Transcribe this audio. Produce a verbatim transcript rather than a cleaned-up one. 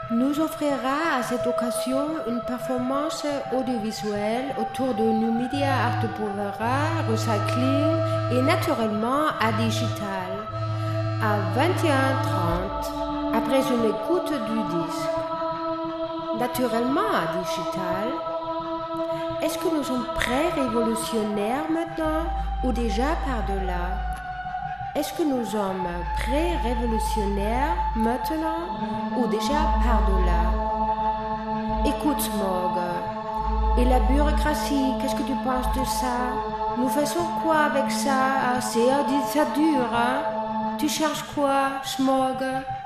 nous offrira à cette occasion une performance audiovisuelle autour de nos médias Arte Povera, Recycling et naturellement à Digital à vingt et une heures trente après une écoute du disque. Naturellement à Digital. Est-ce que nous sommes pré-révolutionnaires maintenant ou déjà par-delà? Est-ce que nous sommes pré-révolutionnaires maintenant ou déjà par-delà? Écoute, Smog. Et la bureaucratie, qu'est-ce que tu penses de ça? Nous faisons quoi avec ça? C'est ça dure, hein? Tu cherches quoi, Smog?